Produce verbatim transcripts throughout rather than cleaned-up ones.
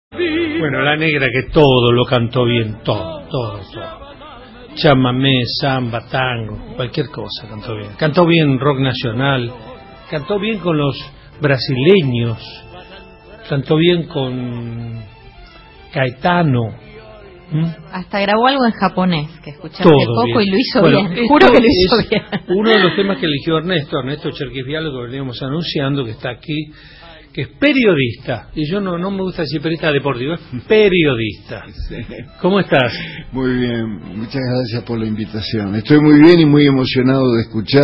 Bueno, la negra que todo lo cantó bien, todo, todo, todo. Chamamé, samba, tango, cualquier cosa cantó bien. Cantó bien rock nacional, cantó bien con los brasileños, cantó bien con Caetano. ¿Mm? Hasta grabó algo en japonés, que escuché hace Todo poco bien. y lo hizo Bueno, bien. Juro que lo hizo bien. Uno de los temas que eligió Ernesto, Ernesto Cherquisvial, que veníamos anunciando, que está aquí, que es periodista, y yo no no me gusta decir periodista deportivo, es periodista. Sí. ¿Cómo estás? Muy bien, muchas gracias por la invitación. Estoy muy bien y muy emocionado de escuchar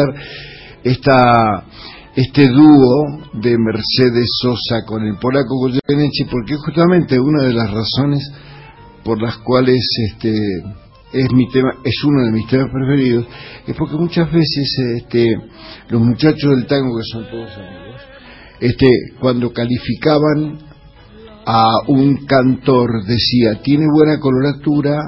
esta este dúo de Mercedes Sosa con el polaco Goyeneche, porque justamente una de las razones por las cuales este es mi tema, es uno de mis temas preferidos, es porque muchas veces este los muchachos del tango, que son todos amigos, este cuando calificaban a un cantor decía, tiene buena coloratura,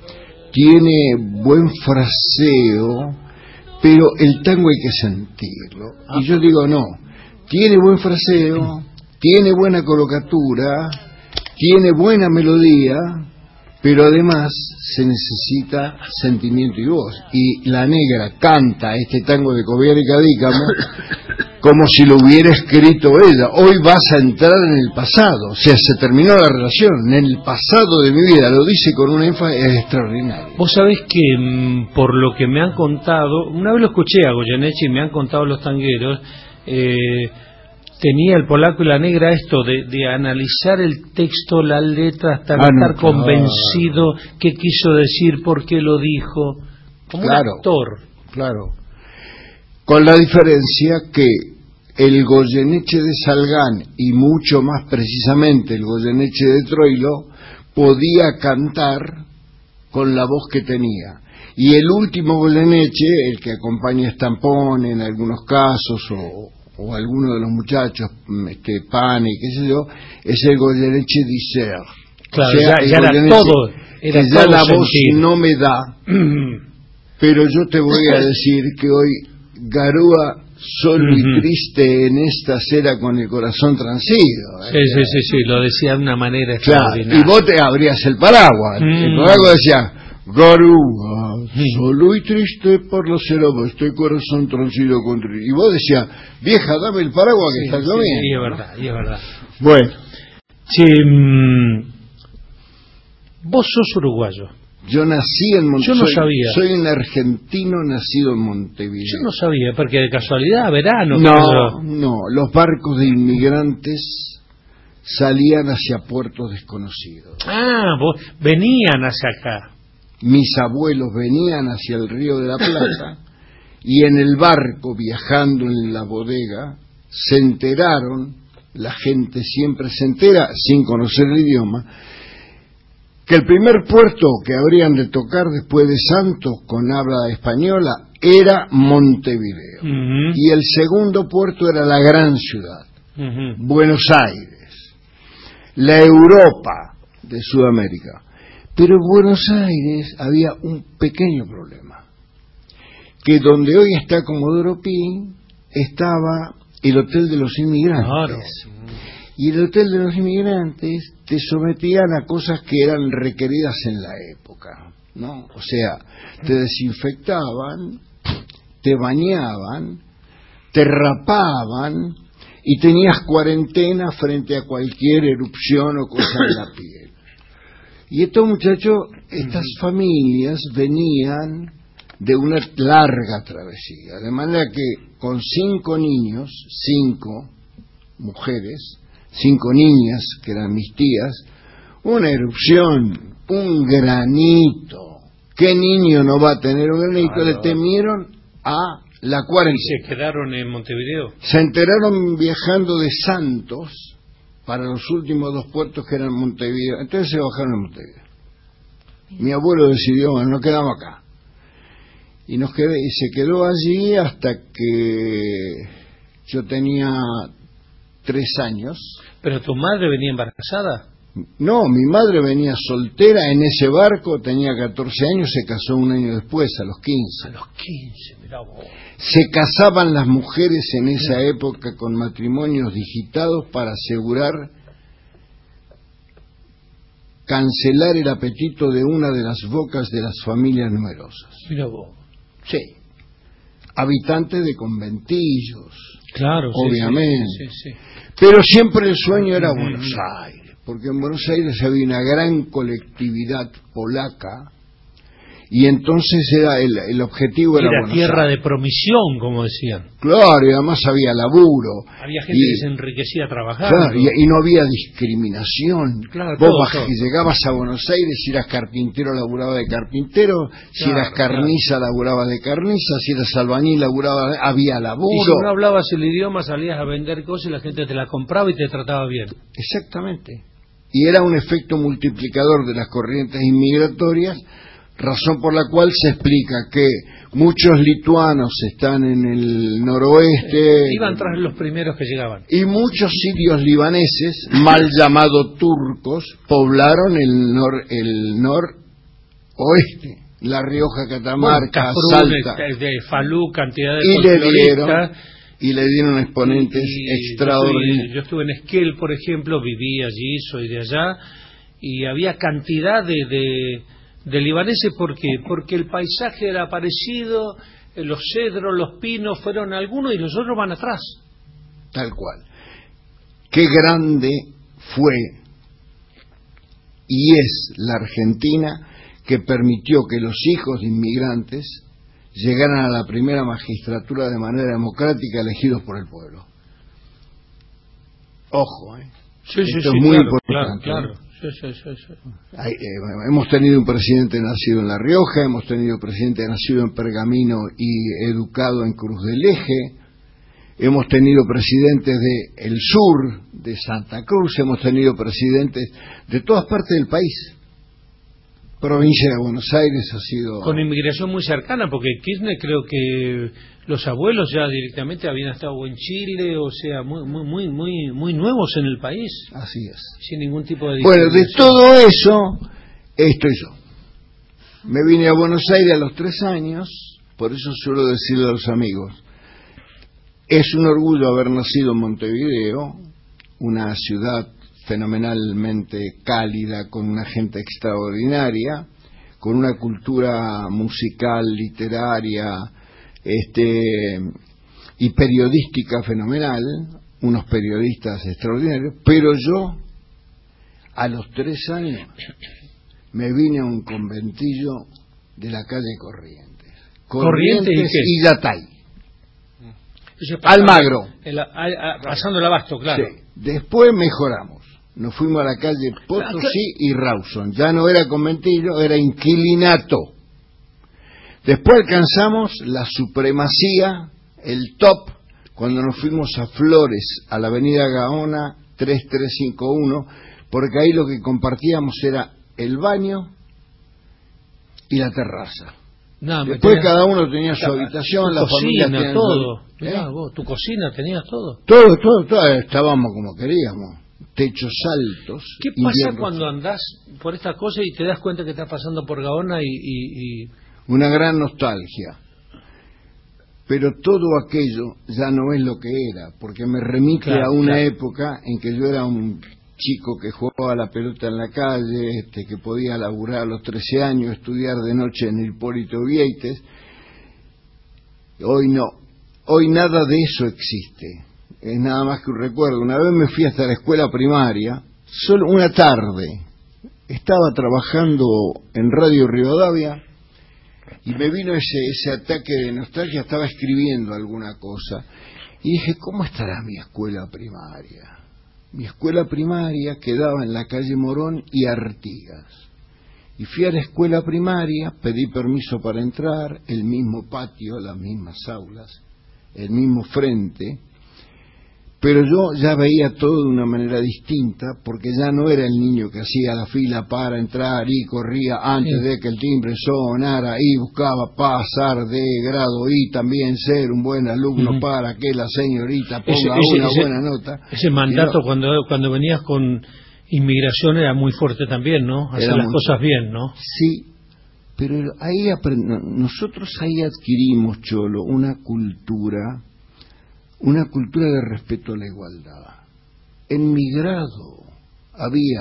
tiene buen fraseo, pero el tango hay que sentirlo. Y yo digo, no, tiene buen fraseo, tiene buena coloratura, tiene buena melodía, pero además se necesita sentimiento y voz. Y la negra canta este tango de Cobiar y Cadícamo como si lo hubiera escrito ella. Hoy vas a entrar en el pasado, o sea, se terminó la relación, en el pasado de mi vida, lo dice con una énfasis extraordinaria. Vos sabés que mmm, por lo que me han contado, una vez lo escuché a Goyeneche y me han contado los tangueros, eh, tenía el polaco y la negra esto de, de analizar el texto, la letra, hasta ah, estar no, convencido qué quiso decir, por qué lo dijo, como claro, un actor. Claro, con la diferencia que el Goyeneche de Salgán, y mucho más precisamente el Goyeneche de Troilo, podía cantar con la voz que tenía. Y el último Goyeneche, el que acompaña a Stampón en algunos casos, o, o alguno de los muchachos, este, Pane, qué sé yo, es el Goyeneche d'Isère. Claro, o sea, ya, ya era todo, era que todo ya la sentir. voz no me da, pero yo te voy a decir que hoy Garúa solo uh-huh. y triste en esta acera con el corazón transido. ¿eh? Sí, sí, sí, sí, lo decía de una manera claro, extraordinaria. y vos te abrías el paraguas. Mm. El paraguas decía, Garúa, mm. solo y triste por los cerobos, estoy corazón transido con tri-". Y vos decías, vieja, dame el paraguas que sí, está sí, lloviendo. Sí, es verdad, y es verdad. Bueno. Sí, mmm, vos sos uruguayo. Yo nací en Montevideo. Yo no soy, sabía. Soy un argentino nacido en Montevideo. Yo no sabía, porque de casualidad, verano. No, pero... no. Los barcos de inmigrantes salían hacia puertos desconocidos. Ah, vos venían hacia acá. Mis abuelos venían hacia el Río de la Plata y en el barco, viajando en la bodega, se enteraron, la gente siempre se entera sin conocer el idioma, que el primer puerto que habrían de tocar después de Santos con habla española era Montevideo. Uh-huh. Y el segundo puerto era la gran ciudad, uh-huh. Buenos Aires, la Europa de Sudamérica. Pero en Buenos Aires había un pequeño problema, que donde hoy está Comodoro Pi estaba el Hotel de los Inmigrantes. Claro. Y el Hotel de los Inmigrantes te sometían a cosas que eran requeridas en la época, ¿no? O sea, te desinfectaban, te bañaban, te rapaban y tenías cuarentena frente a cualquier erupción o cosa de la piel. Y estos muchachos, estas familias venían de una larga travesía, de manera que con cinco niños, cinco mujeres, cinco niñas, que eran mis tías, una erupción, un granito. ¿Qué niño no va a tener un granito? Claro. Le temieron a la cuarentena. ¿Y se quedaron en Montevideo? Se enteraron viajando de Santos para los últimos dos puertos que eran Montevideo. Entonces se bajaron en Montevideo. Mi abuelo decidió, bueno, nos quedamos acá. Y, nos quedé, y se quedó allí hasta que yo tenía tres años. ¿Pero tu madre venía embarazada? No, mi madre venía soltera en ese barco, tenía catorce años, se casó un año después, a los quince. A los quince, mirá vos. Se casaban las mujeres en esa sí. época con matrimonios digitados para asegurar cancelar el apetito de una de las bocas de las familias numerosas. Mira vos. Sí. Habitantes de conventillos. Claro, obviamente. Sí, sí, sí, sí. Pero siempre el sueño era Buenos Aires, porque en Buenos Aires había una gran colectividad polaca. Y entonces era el, el objetivo era, era Buenos tierra Aires. de promisión, como decían. Claro, y además había laburo. Había gente y, que se enriquecía trabajando. Claro, y, y no había discriminación. Claro, Vos todo, baj, todo. llegabas a Buenos Aires, si eras carpintero laburaba de carpintero, si Claro, eras carniza claro. laburaba de carniza, si eras albañil laburaba de, había laburo. Y si no hablabas el idioma salías a vender cosas y la gente te la compraba y te trataba bien. Exactamente. Y era un efecto multiplicador de las corrientes inmigratorias, razón por la cual se explica que muchos lituanos están en el noroeste. Iban tras los primeros que llegaban. Y muchos sirios libaneses, mal llamados turcos, poblaron el nor el noroeste, La Rioja, Catamarca, bueno, Salta. De, de Falú, cantidad de y le dieron y le dieron y, exponentes y extraordinarios. Yo estuve, yo estuve en Esquel, por ejemplo, viví allí, soy de allá, y había cantidad de, de, de libaneses. ¿Por qué? Porque el paisaje era parecido, los cedros, los pinos fueron algunos y los otros van atrás. Tal cual. Qué grande fue y es la Argentina que permitió que los hijos de inmigrantes llegaran a la primera magistratura de manera democrática, elegidos por el pueblo. Ojo, ¿eh? Sí, sí, Esto sí, es muy claro, importante. claro, ¿eh? claro. Sí, sí, sí, sí. Hay, eh, hemos tenido un presidente nacido en La Rioja, hemos tenido un presidente nacido en Pergamino y educado en Cruz del Eje, hemos tenido presidentes de el sur, de Santa Cruz, hemos tenido presidentes de todas partes del país. Provincia de Buenos Aires ha sido... Con inmigración muy cercana, porque Kirchner creo que los abuelos ya directamente habían estado en Chile, o sea, muy muy muy muy muy nuevos en el país. Así es. Sin ningún tipo de... Bueno, de todo eso, estoy yo. Me vine a Buenos Aires a los tres años, por eso suelo decirle a los amigos, es un orgullo haber nacido en Montevideo, una ciudad fenomenalmente cálida, con una gente extraordinaria, con una cultura musical, literaria, este, y periodística fenomenal, unos periodistas extraordinarios, pero yo, a los tres años, me vine a un conventillo de la calle Corrientes. Corrientes, Corrientes ¿y y Yatay. Pasando, Almagro. El, a, a, pasando el abasto, claro. Sí. Después mejoramos. Nos fuimos a la calle Potosí y Rawson. Ya no era conventillo, era inquilinato. Después alcanzamos la supremacía, el top, cuando nos fuimos a Flores, a la avenida Gaona tres tres cinco uno, porque ahí lo que compartíamos era el baño y la terraza. No, Después tenías, cada uno tenía su habitación, la familia tenía todo. Su... Mirá, ¿Eh? vos, tu cocina tenías todo. Todo, todo, todo, estábamos como queríamos. Techos altos. ¿Qué pasa inviernos. cuando andás por estas cosas y te das cuenta que estás pasando por Gaona y, y, y... Una gran nostalgia. Pero todo aquello ya no es lo que era, porque me remite Claro, a una claro. época en que yo era un chico que jugaba a la pelota en la calle, este, que podía laburar a los trece años, estudiar de noche en Hipólito Vieites. Hoy no, hoy nada de eso existe, es nada más que un recuerdo. Una vez me fui hasta la escuela primaria, solo una tarde, estaba trabajando en Radio Rivadavia y me vino ese, ese ataque de nostalgia, estaba escribiendo alguna cosa y dije, ¿cómo estará mi escuela primaria? Mi escuela primaria quedaba en la calle Morón y Artigas. Y fui a la escuela primaria, pedí permiso para entrar, el mismo patio, las mismas aulas, el mismo frente, pero yo ya veía todo de una manera distinta, porque ya no era el niño que hacía la fila para entrar y corría antes sí. de que el timbre sonara y buscaba pasar de grado y también ser un buen alumno uh-huh. para que la señorita ponga ese, ese, una ese, buena nota. Ese mandato no, cuando cuando venías con inmigración era muy fuerte también, ¿no? Hacer las cosas bien, ¿no? Sí, pero ahí aprend- nosotros ahí adquirimos, Cholo, una cultura... una cultura de respeto a la igualdad. En mi grado había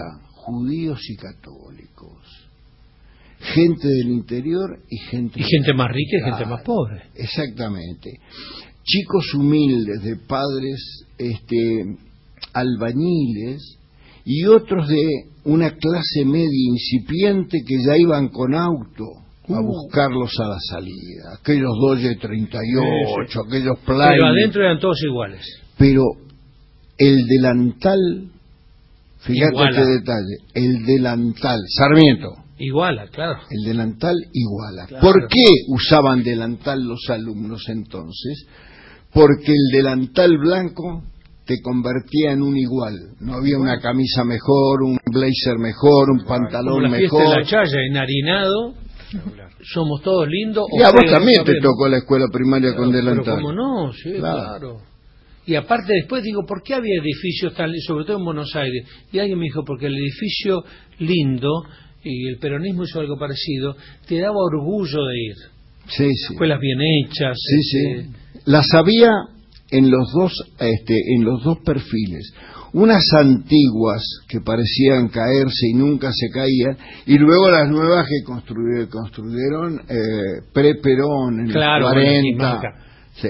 judíos y católicos, gente del interior y gente y gente más rica y claro, gente más pobre. Exactamente. Chicos humildes de padres este, albañiles y otros de una clase media incipiente que ya iban con auto a buscarlos a la salida. Aquellos Dodge treinta y ocho, sí, sí. Aquellos Plymouth. Pero adentro eran todos iguales. Pero el delantal, fíjate Iguala. qué detalle, el delantal, Sarmiento. Iguala, claro. El delantal iguala. Claro. ¿Por qué usaban delantal los alumnos entonces? Porque el delantal blanco te convertía en un igual. No había una camisa mejor, un blazer mejor, un pantalón Como la mejor. Fiesta de la Chaya, enharinado, somos todos lindos. Y a vos también te tocó la escuela primaria claro, con delantal. Pero cómo no, sí, claro. claro. Y aparte después digo, ¿por qué había edificios tan lindos, sobre todo en Buenos Aires? Y alguien me dijo, porque el edificio lindo, y el peronismo hizo algo parecido, te daba orgullo de ir. Sí, sí. Escuelas bien hechas. Sí, este... sí. Las había en los dos, este, en los dos perfiles. Unas antiguas que parecían caerse y nunca se caían, y luego las nuevas que construyeron, construyeron eh, pre-Perón en claro, los cuarenta. Sí.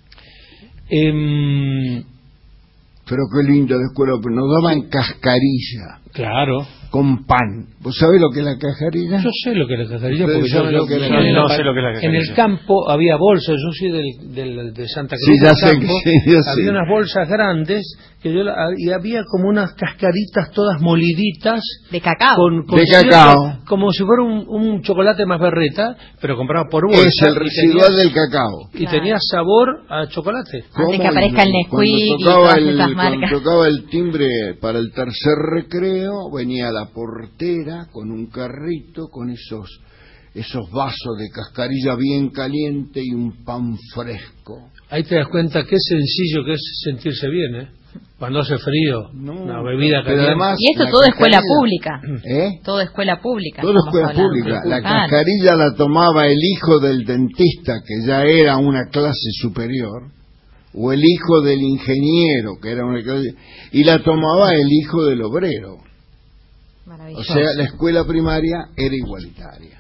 Eh... Pero qué lindo la escuela, pero nos daban cascarilla. Claro. Con pan. ¿Vos sabés lo que es la cascarilla? Yo sé lo que es la cascarilla, porque yo, lo que yo, yo en, no la, sé lo que es la cascarilla. En el campo había bolsas, yo soy del, del, de Santa Cruz sí, ya del sé, campo, sí, ya había sé. unas bolsas grandes que yo, y había como unas cascaritas todas moliditas. De cacao. Con, con de cierto, cacao. Como si fuera un, un chocolate más berreta, pero comprado por bolsa. Es el residual tenía, del cacao. Y claro. tenía sabor a chocolate. Antes que aparezca el Nesquik y tocaba todas el, esas marcas. Cuando tocaba el timbre para el tercer recreo, venía la portera con un carrito, con esos esos vasos de cascarilla bien caliente y un pan fresco. Ahí te das cuenta qué sencillo que es sentirse bien, ¿eh? Cuando hace frío, no, una bebida caliente. Además, y esto todo escuela pública. ¿Eh? Todo escuela pública. Todo escuela hablando. pública. La claro. cascarilla la tomaba el hijo del dentista, que ya era una clase superior, o el hijo del ingeniero, que era una clase, y la tomaba el hijo del obrero. O sea, la escuela primaria era igualitaria.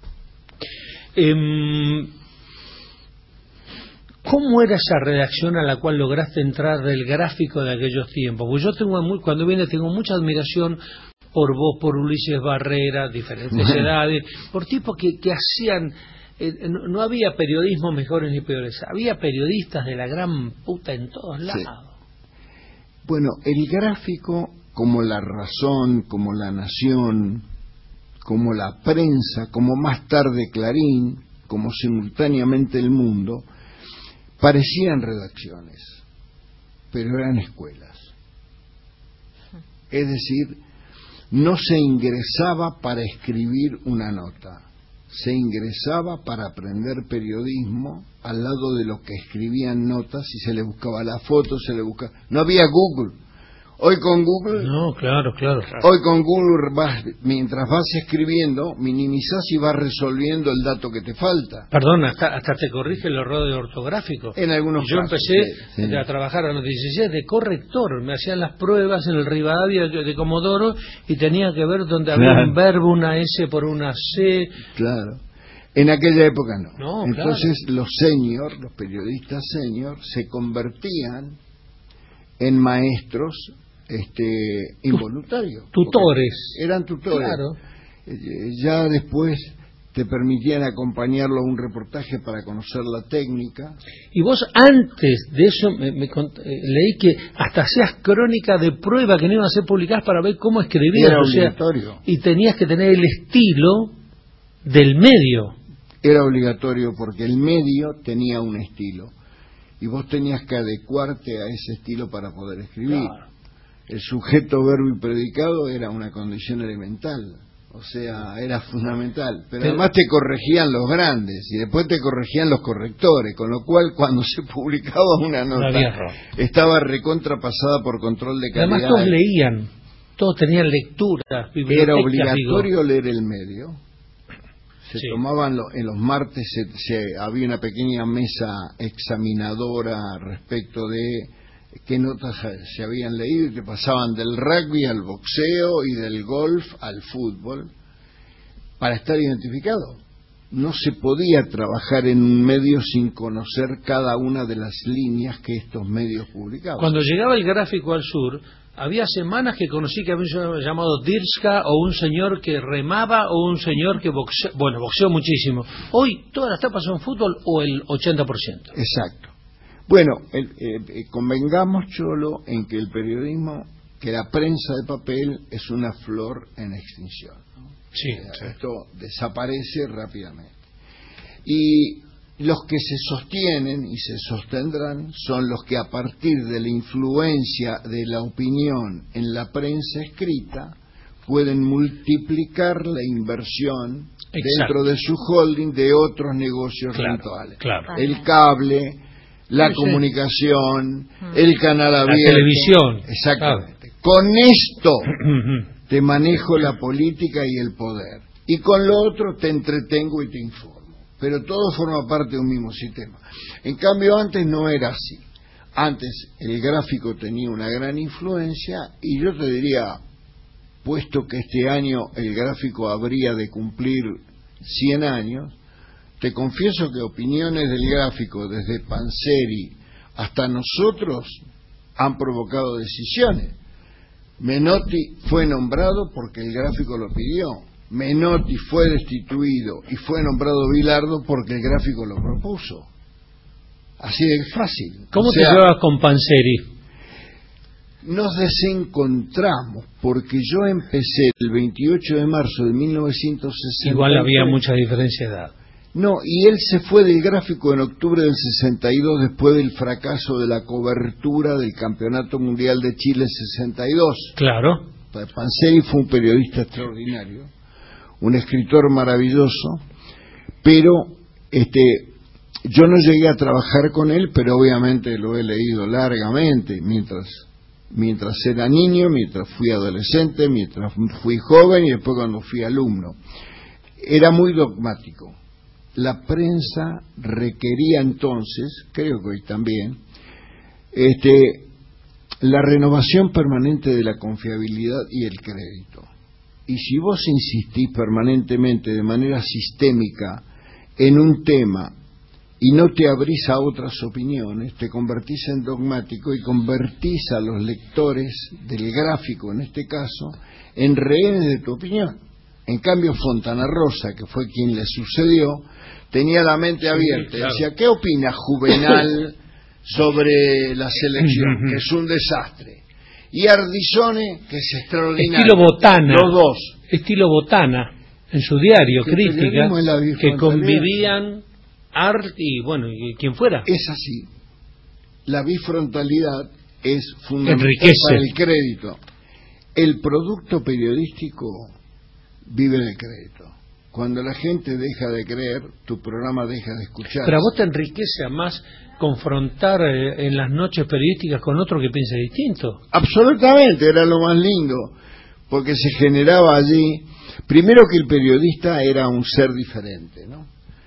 Eh, ¿Cómo era esa redacción a la cual lograste entrar del gráfico de aquellos tiempos? Porque yo tengo muy, cuando viene tengo mucha admiración por vos, por Ulises Barrera, diferentes edades, por tipos que, que hacían... Eh, no, no había periodismo mejores ni peores, había periodistas de la gran puta en todos lados. Sí. Bueno, el gráfico... como La Razón, como La Nación, como La Prensa, como más tarde Clarín, como simultáneamente El Mundo, parecían redacciones, pero eran escuelas. Es decir, no se ingresaba para escribir una nota, se ingresaba para aprender periodismo al lado de los que escribían notas y se le buscaba la foto, se le buscaba... No había Google. Hoy con Google, no, claro, claro, claro. Hoy con Google vas, mientras vas escribiendo, minimizás y vas resolviendo el dato que te falta. Perdón, hasta, hasta te corrige el error de ortográfico. En algunos Yo casos, empecé sí, sí. a trabajar a los dieciséis de corrector, me hacían las pruebas en el Rivadavia de Comodoro y tenía que ver donde había claro. un verbo, una S por una C. Claro. En aquella época no. no Entonces claro. los senior, los periodistas senior, se convertían en maestros este involuntarios, tutores eran tutores claro. eh, ya después te permitían acompañarlo a un reportaje para conocer la técnica. Y vos antes de eso me, me cont- eh, leí que hasta hacías crónicas de prueba que no iban a ser publicadas para ver cómo escribías. Era o sea, obligatorio. Y tenías que tener el estilo del medio. Era obligatorio porque el medio tenía un estilo y vos tenías que adecuarte a ese estilo para poder escribir. Claro. El sujeto, verbo y predicado era una condición elemental, o sea, era fundamental. Pero, Pero además te corregían los grandes y después te corregían los correctores, con lo cual cuando se publicaba una nota estaba recontrapasada por control de calidad. Además todos leían, todos tenían lecturas, bibliotecas. Era obligatorio digo. leer el medio. Se sí. tomaban lo, en los martes se, se, había una pequeña mesa examinadora respecto de qué notas se habían leído, y te pasaban del rugby al boxeo y del golf al fútbol, para estar identificado. No se podía trabajar en un medio sin conocer cada una de las líneas que estos medios publicaban. Cuando llegaba el gráfico al sur, había semanas que conocí que había un señor llamado Dirska, o un señor que remaba, o un señor que boxeó, bueno, boxeó muchísimo. Hoy todas las tapas son fútbol, o el ochenta por ciento. Exacto. Bueno, el, eh, convengamos, Cholo, en que el periodismo, que la prensa de papel es una flor en extinción, ¿no? Sí, eh, sí. Esto desaparece rápidamente. Y los que se sostienen y se sostendrán son los que, a partir de la influencia de la opinión en la prensa escrita, pueden multiplicar la inversión Exacto. dentro de su holding de otros negocios Claro, rentables. claro. El cable, la Sí, sí. comunicación, el canal abierto. La televisión. Exactamente. Con esto te manejo la política y el poder. Y con lo otro te entretengo y te informo. Pero todo forma parte de un mismo sistema. En cambio, antes no era así. Antes el gráfico tenía una gran influencia, y yo te diría, puesto que este año el gráfico habría de cumplir cien años, te confieso que opiniones del gráfico, desde Panzeri hasta nosotros, han provocado decisiones. Menotti fue nombrado porque el gráfico lo pidió. Menotti fue destituido y fue nombrado Bilardo porque el gráfico lo propuso. Así de fácil. ¿Cómo o te sea, llevas con Panzeri? Nos desencontramos porque yo empecé el veintiocho de marzo de mil novecientos sesenta. Igual había mucha diferencia de edad. No, y él se fue del gráfico en octubre del sesenta y dos, después del fracaso de la cobertura del Campeonato Mundial de Chile sesenta y dos. Claro. Panzeri fue un periodista extraordinario, un escritor maravilloso, pero este yo no llegué a trabajar con él, pero obviamente lo he leído largamente mientras mientras era niño, mientras fui adolescente, mientras fui joven y después cuando fui alumno. Era muy dogmático. La prensa requería entonces, creo que hoy también, este, la renovación permanente de la confiabilidad y el crédito. Y si vos insistís permanentemente, de manera sistémica, en un tema y no te abrís a otras opiniones, te convertís en dogmático y convertís a los lectores del gráfico, en este caso, en rehenes de tu opinión. En cambio, Fontana Rosa, que fue quien le sucedió, tenía la mente abierta. Sí, claro. Decía, ¿qué opina Juvenal sobre la selección? Que es un desastre. Y Ardizone, que es extraordinario. Estilo Botana. Los dos. Estilo Botana, en su diario, que crítica, que convivían Art y, bueno, y quien fuera. Es así. La bifrontalidad es fundamental Enriquece. Para el crédito. El producto periodístico vive del crédito. Cuando la gente deja de creer, tu programa deja de escuchar. Pero a vos te enriquece a más confrontar eh, en las noches periodísticas con otro que piensa distinto. Absolutamente, era lo más lindo, porque se generaba allí, primero que el periodista era un ser diferente, ¿no?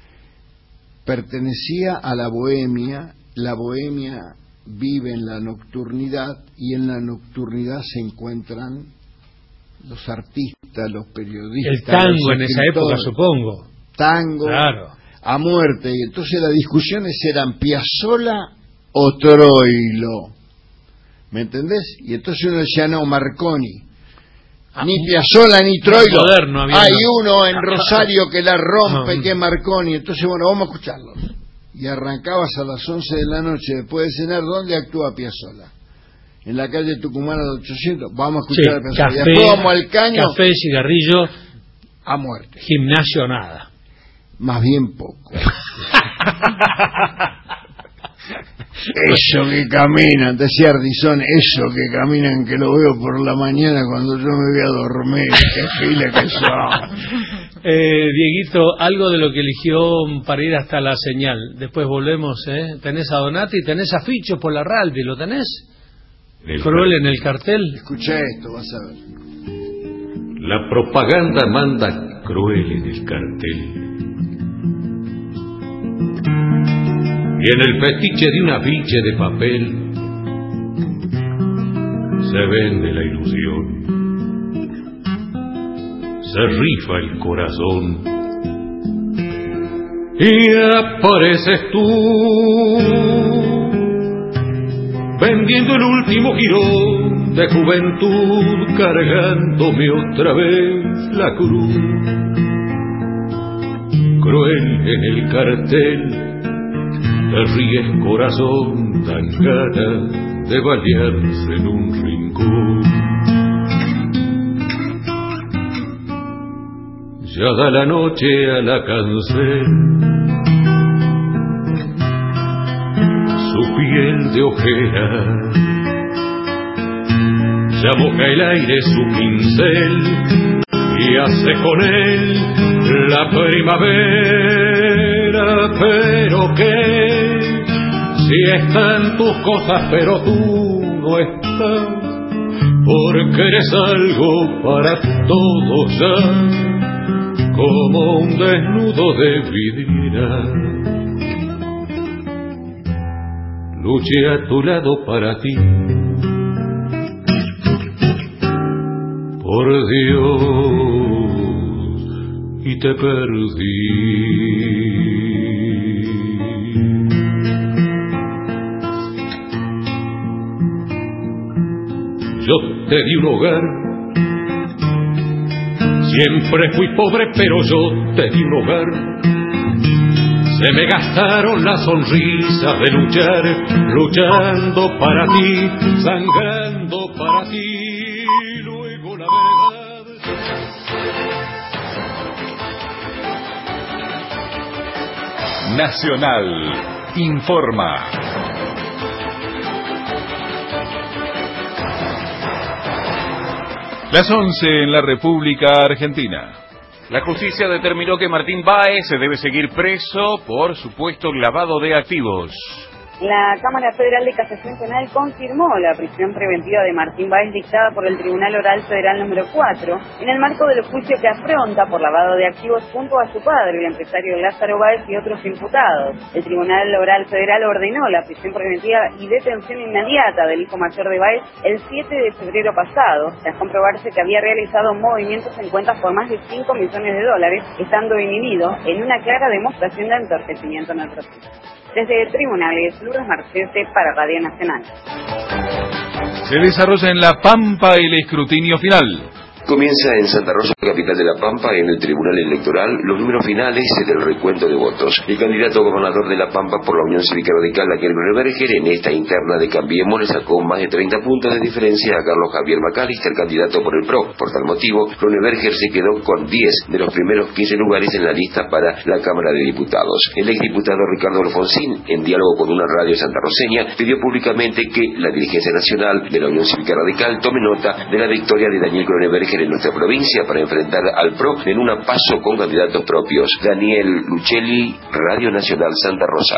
Pertenecía a la bohemia, la bohemia vive en la nocturnidad y en la nocturnidad se encuentran los artistas, los periodistas. El tango en esa época, supongo. Tango, claro. A muerte. Y entonces las discusiones eran Piazzolla o Troilo. ¿Me entendés? Y entonces uno decía, no, Marconi. Ah, ni Piazzolla ni Troilo. Moderno, había Hay una... uno en Rosario que la rompe, que es Marconi. Entonces, bueno, vamos a escucharlos. Y arrancabas a las once de la noche después de cenar. ¿Dónde actúa Piazzolla? En la calle Tucumana de ochocientos. Vamos a escuchar sí, a Piazzolla. Después vamos al caño. Café, cigarrillo. A muerte. Gimnasio, nada. Más bien poco. Eso que caminan, decía Ardizón, eso que caminan que lo veo por la mañana cuando yo me voy a dormir, qué fila que son. Eh, Dieguito, algo de lo que eligió para ir hasta la señal. Después volvemos, ¿eh? Tenés a Donati, tenés a Ficho por la Raldi, ¿lo tenés? El Cruel en el cartel. Escucha esto, vas a ver. La propaganda manda cruel en el cartel. Y en el fetiche de un afiche de papel se vende la ilusión, se rifa el corazón y apareces tú vendiendo el último jirón de juventud, cargándome otra vez la cruz. Cruel en el cartel, te ríes corazón, dan ganas de balearse en un rincón. Ya da la noche a la cancel, su piel de ojera, ya moja el aire su pincel y hace con él la primavera. Pero que si están tus cosas pero tú no estás, porque eres algo para todos ya, como un desnudo de vidriera. Luché a tu lado para ti, por Dios, y te perdí. Yo te di un hogar, siempre fui pobre, pero yo te di un hogar. Se me gastaron las sonrisas de luchar, luchando para ti, sangrando para ti, luego la verdad. Nacional informa. Las once en la República Argentina. La justicia determinó que Martín Báez se debe seguir preso por supuesto lavado de activos. La Cámara Federal de Casación Penal confirmó la prisión preventiva de Martín Báez dictada por el Tribunal Oral Federal número cuatro en el marco del juicio que afronta por lavado de activos junto a su padre, el empresario Lázaro Báez, y otros imputados. El Tribunal Oral Federal ordenó la prisión preventiva y detención inmediata del hijo mayor de Báez el siete de febrero pasado, tras comprobarse que había realizado movimientos en cuentas por más de cinco millones de dólares, estando inhibido en una clara demostración de entorpecimiento narcotráfico. Desde Tribunales, Lourdes Marchese para Radio Nacional. Se desarrolla en La Pampa el escrutinio final. Comienza en Santa Rosa, capital de La Pampa, en el Tribunal Electoral, los números finales del recuento de votos. El candidato gobernador de La Pampa por la Unión Cívica Radical, Daniel Gruneberger, en esta interna de Cambiemos le sacó más de treinta puntos de diferencia a Carlos Javier Macalister, candidato por el P R O. Por tal motivo, Gruneberger se quedó con diez de los primeros quince lugares en la lista para la Cámara de Diputados. El exdiputado Ricardo Alfonsín, en diálogo con una radio santarroceña, pidió públicamente que la dirigencia nacional de la Unión Cívica Radical tome nota de la victoria de Daniel Gruneberger en nuestra provincia para enfrentar al P R O en una paso con candidatos propios. Daniel Luchelli, Radio Nacional Santa Rosa.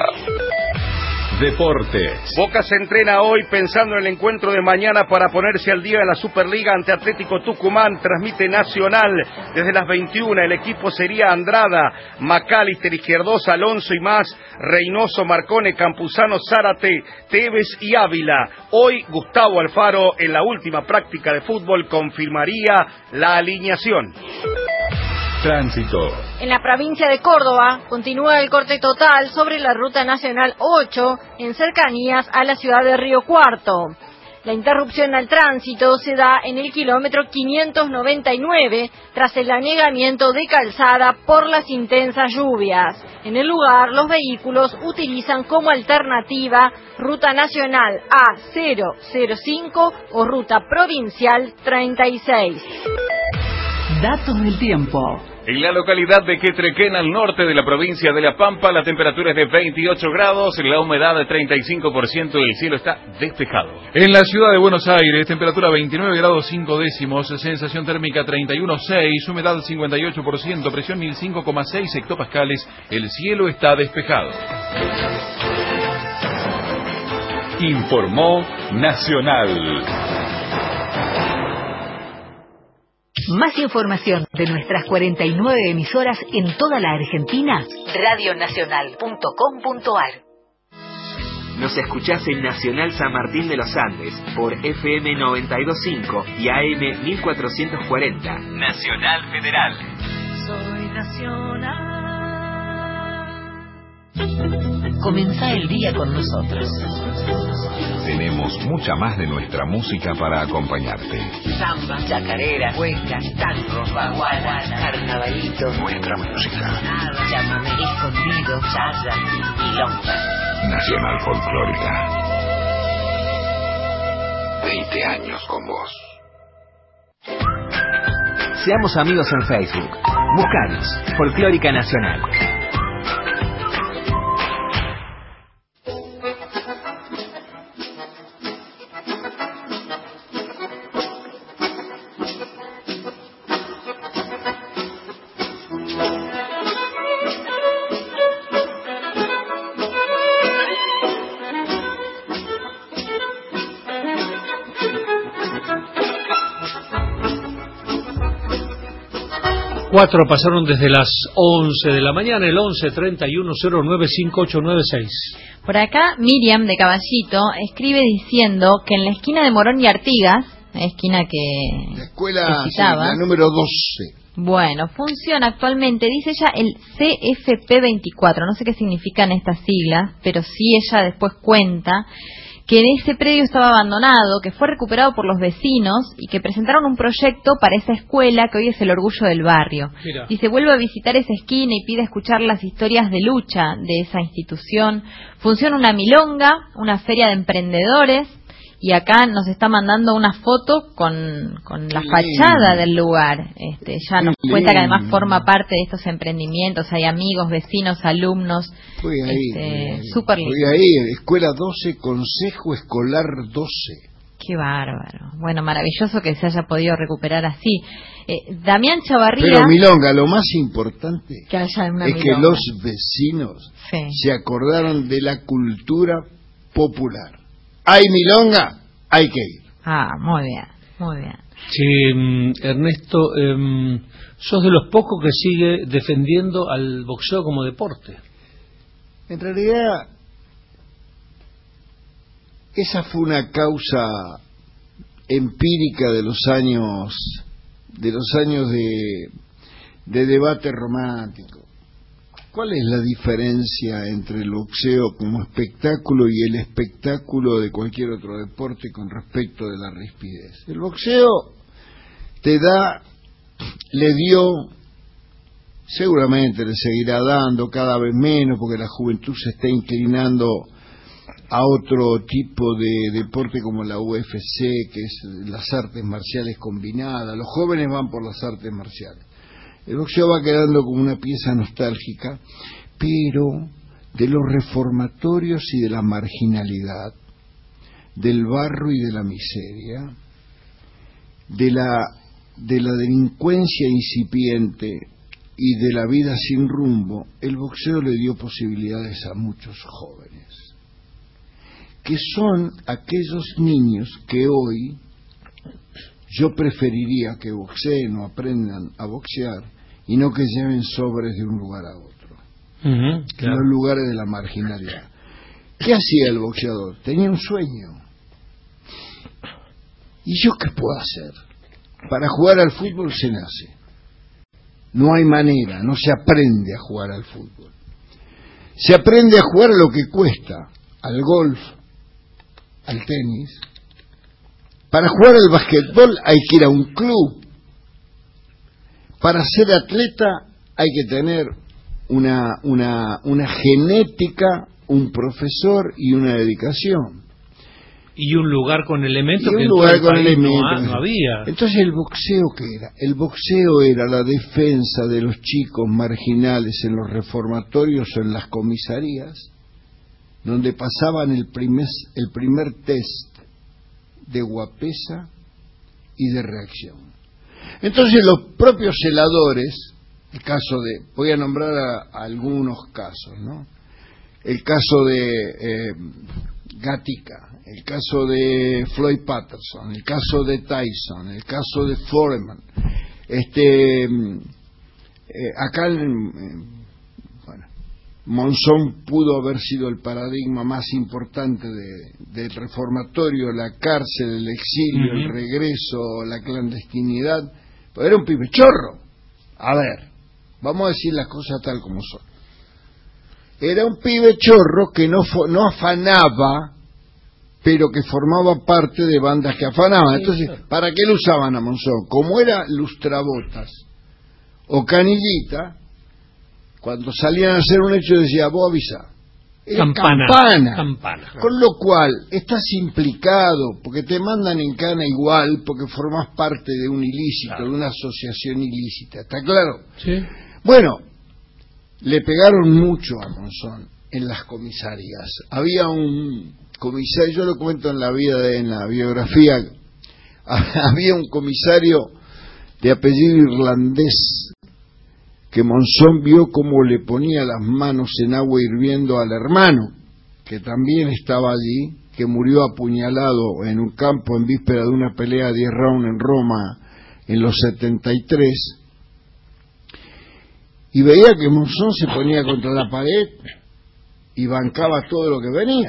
Deportes. Boca se entrena hoy pensando en el encuentro de mañana para ponerse al día en la Superliga ante Atlético Tucumán. Transmite Nacional desde las veintiuna. El equipo sería Andrada, Macalister, Izquierdosa, Alonso y más, Reynoso, Marcone, Campuzano, Zárate, Tevez y Ávila. Hoy Gustavo Alfaro, en la última práctica de fútbol, confirmaría la alineación. Tránsito. En la provincia de Córdoba continúa el corte total sobre la ruta nacional ocho en cercanías a la ciudad de Río Cuarto. La interrupción al tránsito se da en el kilómetro quinientos noventa y nueve tras el anegamiento de calzada por las intensas lluvias. En el lugar, los vehículos utilizan como alternativa ruta nacional A cero cero cinco o ruta provincial treinta y seis. Datos del tiempo. En la localidad de Quetrequén, al norte de la provincia de La Pampa, la temperatura es de veintiocho grados, la humedad de treinta y cinco por ciento y el cielo está despejado. En la ciudad de Buenos Aires, temperatura veintinueve grados cinco décimos, sensación térmica treinta y uno coma seis, humedad cincuenta y ocho por ciento, presión mil cinco coma seis hectopascales, el cielo está despejado. Informó Nacional. Más información de nuestras cuarenta y nueve emisoras en toda la Argentina, radio nacional punto com punto ar. Nos escuchás en Nacional San Martín de los Andes por F M noventa y dos punto cinco y A M mil cuatrocientos cuarenta. Nacional Federal. Soy Nacional. Comenzá el día con nosotros. Tenemos mucha más de nuestra música para acompañarte. Samba, chacarera, cueca, tango, baguala, carnavalito. Nuestra música. Nada, llámame escondido, chaya y longa. Nacional Folclórica. veinte años con vos. Seamos amigos en Facebook. Buscanos, Folclórica Nacional. Cuatro pasaron desde las once de la mañana, el once treinta y uno cero nueve cinco ocho nueve seis. Por acá Miriam de Caballito escribe diciendo que en la esquina de Morón y Artigas, esquina que la escuela que citaba, sí, la número doce. Bueno, funciona actualmente, dice ella, el C F P veinticuatro. No sé qué significan estas siglas, pero sí ella después cuenta que ese predio estaba abandonado, que fue recuperado por los vecinos y que presentaron un proyecto para esa escuela que hoy es el orgullo del barrio. Mira. Y se vuelve a visitar esa esquina y pide escuchar las historias de lucha de esa institución. Funciona una milonga, una feria de emprendedores, y acá nos está mandando una foto con, con la fachada del lugar. Este, ya nos cuenta que además forma parte de estos emprendimientos, hay amigos, vecinos, alumnos. Fui ahí, este, súper lindo. Fui ahí, Escuela doce, Consejo Escolar doce. Qué bárbaro. Bueno, maravilloso que se haya podido recuperar así. Eh, Damián Chavarría... Pero milonga, lo más importante que haya una es milonga. que los vecinos sí. se acordaron de la cultura popular. Hay milonga, hay que ir. Ah, muy bien, muy bien. Sí, Ernesto, eh, sos de los pocos que sigue defendiendo al boxeo como deporte. En realidad, esa fue una causa empírica de los años, de los años de, de debate romántico. ¿Cuál es la diferencia entre el boxeo como espectáculo y el espectáculo de cualquier otro deporte con respecto de la rispidez? El boxeo te da, le dio, seguramente le seguirá dando cada vez menos porque la juventud se está inclinando a otro tipo de deporte como la U F C, que es las artes marciales combinadas. Los jóvenes van por las artes marciales. El boxeo va quedando como una pieza nostálgica, pero de los reformatorios y de la marginalidad, del barro y de la miseria, de la, de la delincuencia incipiente y de la vida sin rumbo, el boxeo le dio posibilidades a muchos jóvenes, que son aquellos niños que hoy yo preferiría que boxeen o aprendan a boxear y no que lleven sobres de un lugar a otro, uh-huh, claro. Los lugares de la marginalidad. ¿Qué hacía el boxeador? Tenía un sueño. ¿Y yo qué puedo hacer? Para jugar al fútbol se nace. No hay manera, no se aprende a jugar al fútbol. Se aprende a jugar lo que cuesta, al golf, al tenis. Para jugar al basquetbol hay que ir a un club. Para ser atleta hay que tener una, una, una genética, un profesor y una dedicación. Y un lugar con elementos y que un lugar con país elementos. No, ha, no había. Entonces, ¿el boxeo qué era? El boxeo era la defensa de los chicos marginales en los reformatorios o en las comisarías, donde pasaban el primer, el primer test de guapesa y de reacción. Entonces los propios celadores, el caso de, voy a nombrar a, a algunos casos, ¿no? El caso de eh, Gatica, el caso de Floyd Patterson, el caso de Tyson, el caso de Foreman, este, eh, acá, eh, bueno, Monzón pudo haber sido el paradigma más importante de, del reformatorio, la cárcel, el exilio, uh-huh. el regreso, la clandestinidad, pero era un pibe chorro. A ver, vamos a decir las cosas tal como son. Era un pibe chorro que no, fo, no afanaba, pero que formaba parte de bandas que afanaban. Entonces, ¿para qué lo usaban a Monzón? Como era lustrabotas o canillita, cuando salían a hacer un hecho decía, vos avisa. Era campana, campana. campana. Con lo cual, estás implicado, porque te mandan en cana igual, porque formás parte de un ilícito, claro. de una asociación ilícita. ¿Está claro? Sí. Bueno, le pegaron mucho a Monzón en las comisarías. Había un comisario, yo lo cuento en la vida, de, en la biografía, había un comisario de apellido irlandés que Monzón vio cómo le ponía las manos en agua hirviendo al hermano, que también estaba allí, que murió apuñalado en un campo en víspera de una pelea de diez rounds en Roma en los setenta y tres, y veía que Monzón se ponía contra la pared y bancaba todo lo que venía.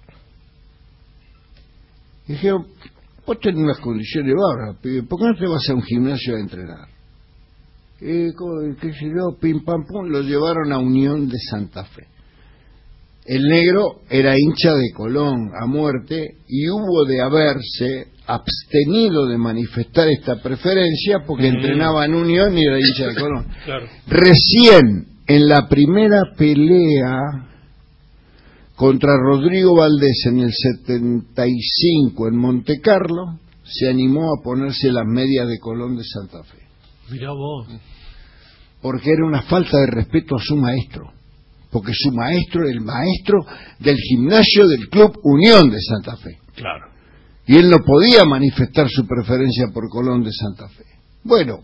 Y dijeron, vos tenés unas condiciones bárbaras, ¿por qué no te vas a un gimnasio a entrenar? Eh, qué sé yo, pim pam pum, lo llevaron a Unión de Santa Fe. El negro era hincha de Colón a muerte y hubo de haberse abstenido de manifestar esta preferencia porque mm. entrenaba en Unión y era hincha de Colón. Claro. Recién en la primera pelea contra Rodrigo Valdés en el setenta y cinco en Montecarlo se animó a ponerse las medias de Colón de Santa Fe. Mirá vos. Porque era una falta de respeto a su maestro, porque su maestro era el maestro del gimnasio del Club Unión de Santa Fe. Claro. Y él no podía manifestar su preferencia por Colón de Santa Fe. Bueno,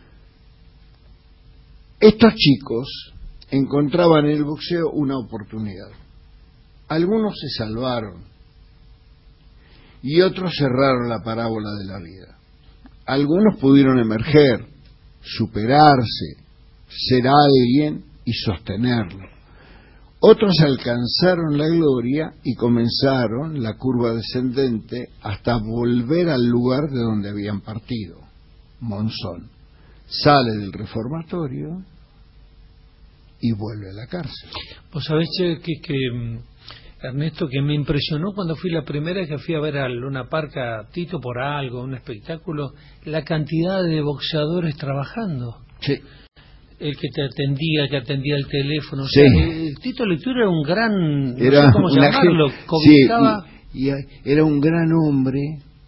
estos chicos encontraban en el boxeo una oportunidad. Algunos se salvaron y otros cerraron la parábola de la vida. Algunos pudieron emerger, superarse, ser alguien y sostenerlo. Otros alcanzaron la gloria y comenzaron la curva descendente hasta volver al lugar de donde habían partido. Monzón sale del reformatorio y vuelve a la cárcel. Vos sabés che, que, que Ernesto, que me impresionó cuando fui la primera que fui a ver al Luna Park a Tito por algo, un espectáculo, la cantidad de boxeadores trabajando. Sí. El que te atendía, que atendía el teléfono. Sí. O sea, el Tito Lectura era un gran, no era sé cómo llamarlo, gente, comunicaba... Sí, y, y era un gran hombre,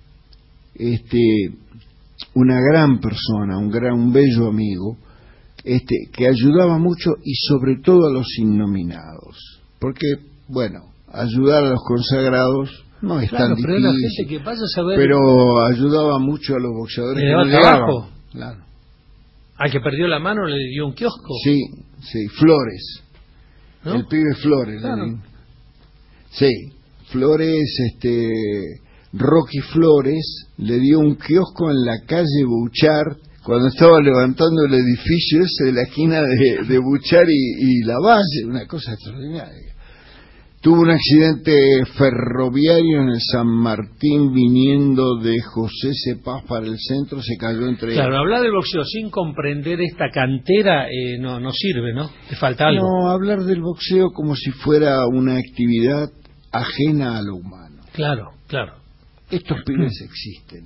este, una gran persona, un gran, un bello amigo, este, que ayudaba mucho y sobre todo a los innominados. Porque, bueno, ayudar a los consagrados no es claro, tan pero difícil, la gente que pasa a saber... pero ayudaba mucho a los boxeadores que no trabajo. llegaban. Claro. Al que perdió la mano le dio un kiosco. Sí, sí, Flores, ¿no? El pibe Flores. Claro. ¿Le? Sí, Flores, este, Rocky Flores le dio un kiosco en la calle Bouchard cuando estaba levantando el edificio ese de la esquina de, de Bouchard y, y La Valle, una cosa extraordinaria. Tuvo un accidente ferroviario en el San Martín viniendo de José Cepaz para el centro, se cayó entre... Claro, hablar del boxeo sin comprender esta cantera eh, no, no sirve, ¿no? Te falta algo. No, hablar del boxeo como si fuera una actividad ajena a lo humano. Claro, claro. Estos pibes existen.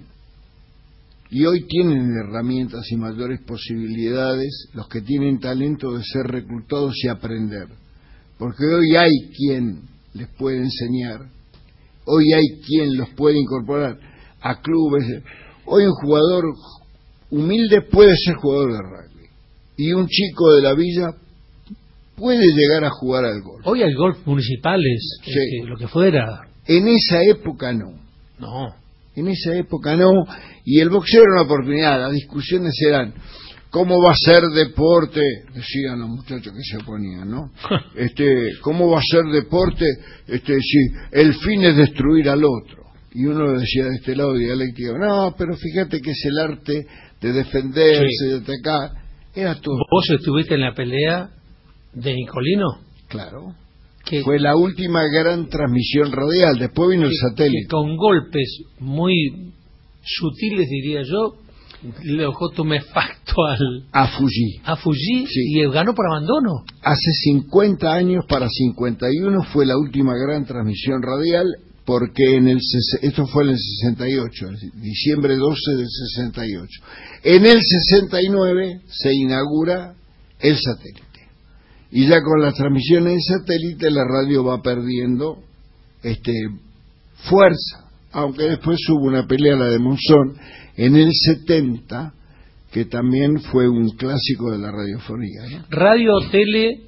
Y hoy tienen herramientas y mayores posibilidades los que tienen talento de ser reclutados y aprender. Porque hoy hay quien les puede enseñar, hoy hay quien los puede incorporar a clubes. Hoy un jugador humilde puede ser jugador de rugby y un chico de la villa puede llegar a jugar al golf. Hoy hay golf municipales, sí. este, lo que fuera. En esa época no. No. En esa época no, y el boxeo era una oportunidad. Las discusiones eran ¿cómo va a ser deporte? Decían los muchachos que se oponían, ¿no? Este, ¿cómo va a ser deporte? Este, si el fin es destruir al otro. Y uno decía de este lado dialéctico, no, pero fíjate que es el arte de defenderse, sí. de atacar. Era todo. ¿Vos estuviste en la pelea de Nicolino? Claro. Que, fue la última gran transmisión radial, después vino que, el satélite. Que con golpes muy sutiles, diría yo, le dejó tumefacto al... A Fuji. A Fuji, sí. Y ganó por abandono. Hace cincuenta años, para cincuenta y uno, fue la última gran transmisión radial, porque en el esto fue en el sesenta y ocho, diciembre doce del sesenta y ocho. En el sesenta y nueve se inaugura el satélite. Y ya con las transmisiones de satélite la radio va perdiendo este fuerza, aunque después hubo una pelea, la de Monzón, en el setenta, que también fue un clásico de la radiofonía, ¿no? Radio, tele,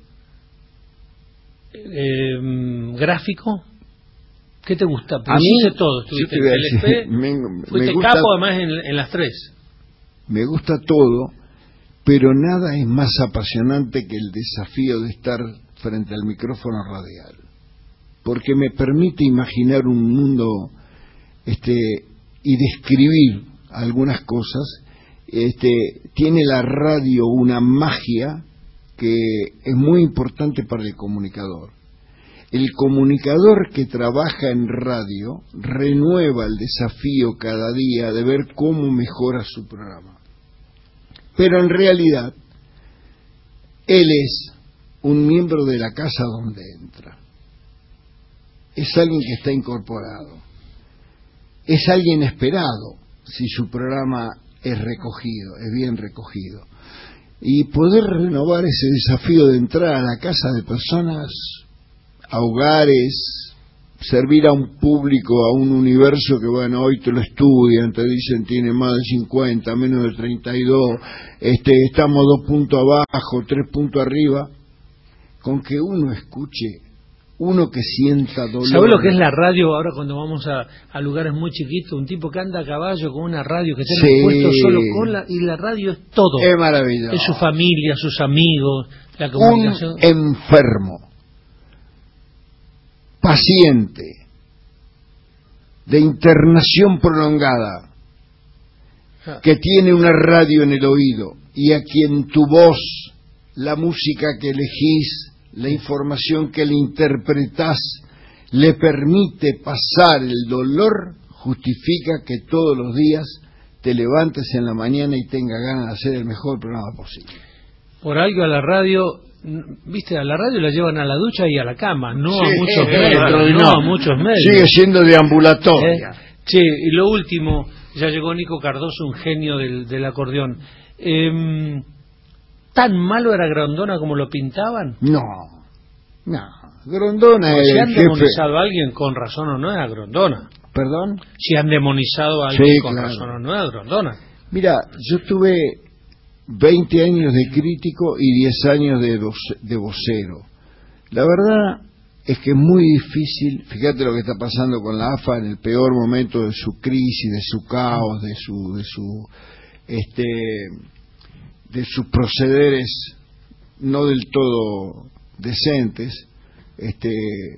eh, gráfico, ¿qué te gusta? Porque a mí hice todo, estuviste en Telefe, me, fuiste me gusta, capo además en, en las tres. Me gusta todo, pero nada es más apasionante que el desafío de estar frente al micrófono radial, porque me permite imaginar un mundo este y describir algunas cosas. Este tiene la radio una magia que es muy importante para el comunicador. El comunicador que trabaja en radio renueva el desafío cada día de ver cómo mejora su programa. Pero en realidad, él es un miembro de la casa donde entra. Es alguien que está incorporado. Es alguien esperado si su programa es recogido, es bien recogido. Y poder renovar ese desafío de entrar a la casa de personas, a hogares, servir a un público, a un universo que, bueno, hoy te lo estudian, te dicen tiene más de cincuenta, menos de treinta y dos, este, estamos dos puntos abajo, tres puntos arriba, con que uno escuche, uno que sienta dolor. ¿Sabes lo que es la radio ahora cuando vamos a, a lugares muy chiquitos? Un tipo que anda a caballo con una radio que tiene sí. puesto solo con la... Y la radio es todo. Es maravilloso. Es su familia, sus amigos, la comunicación. Un enfermo, paciente, de internación prolongada, que tiene una radio en el oído y a quien tu voz, la música que elegís, la información que le interpretás, le permite pasar el dolor, justifica que todos los días te levantes en la mañana y tengas ganas de hacer el mejor programa posible. Por algo a la radio, viste, a la radio la llevan a la ducha y a la cama, no sí, a muchos eh, medios, no, no a muchos medios. Sigue siendo deambulatoria. Eh, che, y lo último, ya llegó Nico Cardoso, un genio del, del acordeón. Eh, ¿Tan malo era Grondona como lo pintaban? No, no. Grondona es el jefe. Si han jefe. demonizado a alguien con razón o no es a Grondona. ¿Perdón? Si han demonizado a alguien sí, con claro. razón o no es a Grondona. Mira, yo tuve veinte años de crítico y diez años de, doce, de vocero. La verdad es que es muy difícil, fíjate lo que está pasando con la A F A en el peor momento de su crisis, de su caos, de su, de su, este, de sus procederes no del todo decentes. Este,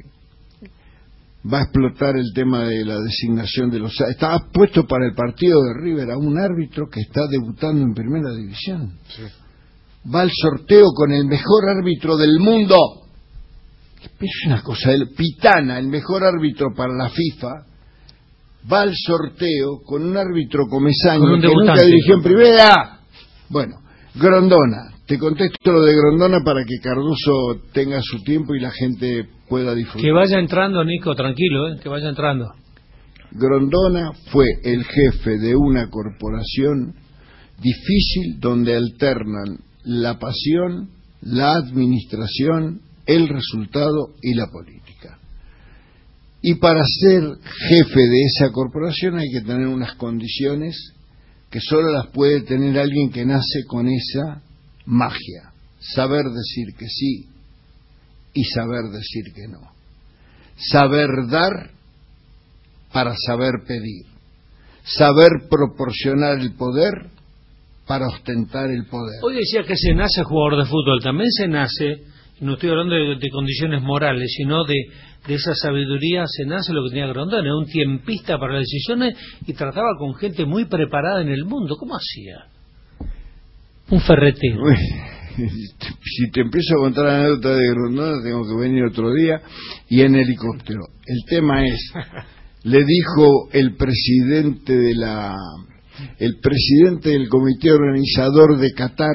va a explotar el tema de la designación de los... Estaba puesto para el partido de River a un árbitro que está debutando en primera división. Sí. Va al sorteo con el mejor árbitro del mundo. Es una cosa, el Pitana, el mejor árbitro para la FIFA, va al sorteo con un árbitro comesaño con un que debutante. nunca dirigió en primera. Bueno, Grondona. Te contesto lo de Grondona para que Cardoso tenga su tiempo y la gente pueda disfrutar. Que vaya entrando, Nico, tranquilo, ¿eh? Que vaya entrando. Grondona fue el jefe de una corporación difícil donde alternan la pasión, la administración, el resultado y la política. Y para ser jefe de esa corporación hay que tener unas condiciones que solo las puede tener alguien que nace con esa magia, saber decir que sí y saber decir que no, saber dar para saber pedir, saber proporcionar el poder para ostentar el poder. Hoy decía que se nace jugador de fútbol, también se nace, no estoy hablando de, de condiciones morales, sino de, de esa sabiduría, se nace lo que tenía Grondona, un tiempista para las decisiones y trataba con gente muy preparada en el mundo. ¿Cómo hacía? Un ferretero. Si te empiezo a contar la anécdota de Grondona, tengo que venir otro día, y en helicóptero. El tema es, le dijo el presidente de la, el presidente del comité organizador de Qatar,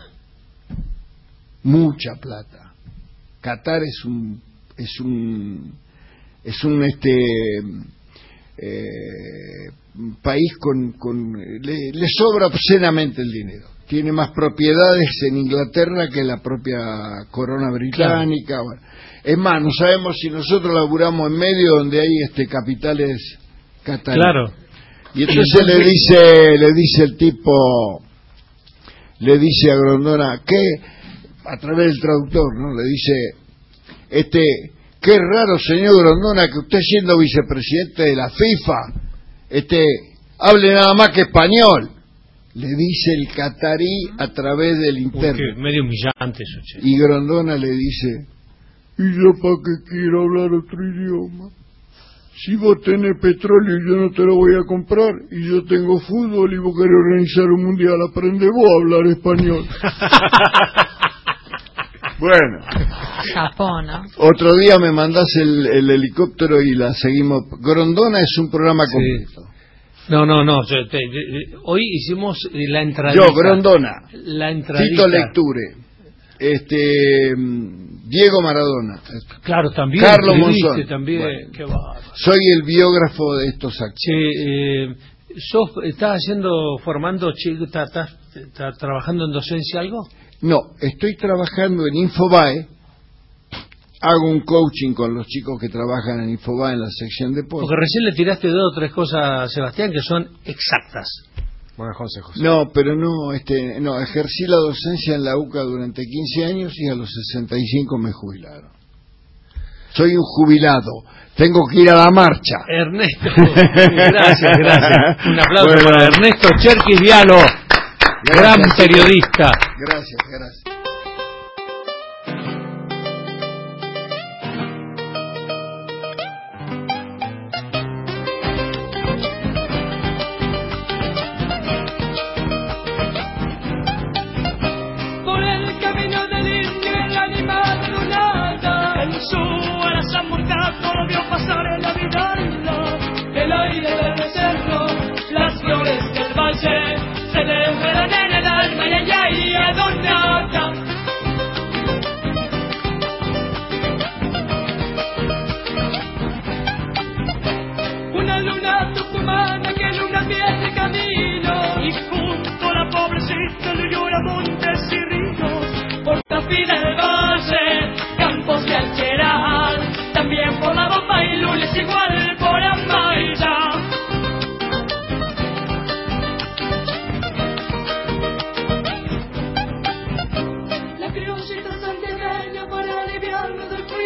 mucha plata. Qatar es un, es un, es un este eh, país con, con le, le sobra obscenamente el dinero. Tiene más propiedades en Inglaterra que la propia corona británica. Claro. Bueno, es más, no sabemos si nosotros laburamos en medio donde hay este capitales cataríes. Claro. Y entonces le dice, le dice el tipo, le dice a Grondona, ¿qué? A través del traductor, ¿no? Le dice, este, qué raro, señor Grondona, que usted siendo vicepresidente de la FIFA, este, hable nada más que español. Le dice el catarí a través del interno. Uy, medio humillante eso, che. Y Grondona le dice, ¿y yo para qué quiero hablar otro idioma? Si vos tenés petróleo yo no te lo voy a comprar, y yo tengo fútbol y vos querés organizar un mundial, aprende vos a hablar español. Bueno. Japón, ¿no? Otro día me mandás el, el helicóptero y la seguimos. Grondona es un programa completo. Sí. No, no, no. Yo te, te, hoy hicimos la entradita. Yo, Grondona. La entradita. Tito Lecture. Este, Diego Maradona. Claro, también. Carlos Monzón. También. Bueno, Qué bárbaro. soy el biógrafo de estos actos. Che, eh, ¿sos, estás haciendo, formando, estás, estás, estás trabajando en docencia algo? No, estoy trabajando en Infobae. Hago un coaching con los chicos que trabajan en Infobae en la sección de post. Porque recién le tiraste dos o tres cosas a Sebastián que son exactas. Bueno, José, José. No, pero no, este, no, ejercí la docencia en la U C A durante quince años y a los sesenta y cinco me jubilaron. Soy un jubilado, tengo que ir a la marcha. Ernesto, gracias, gracias. Un aplauso bueno, para Ernesto Cherkis Vialo, gran periodista. Gracias, gracias. La criollita santiagueña para aliviarme del frío.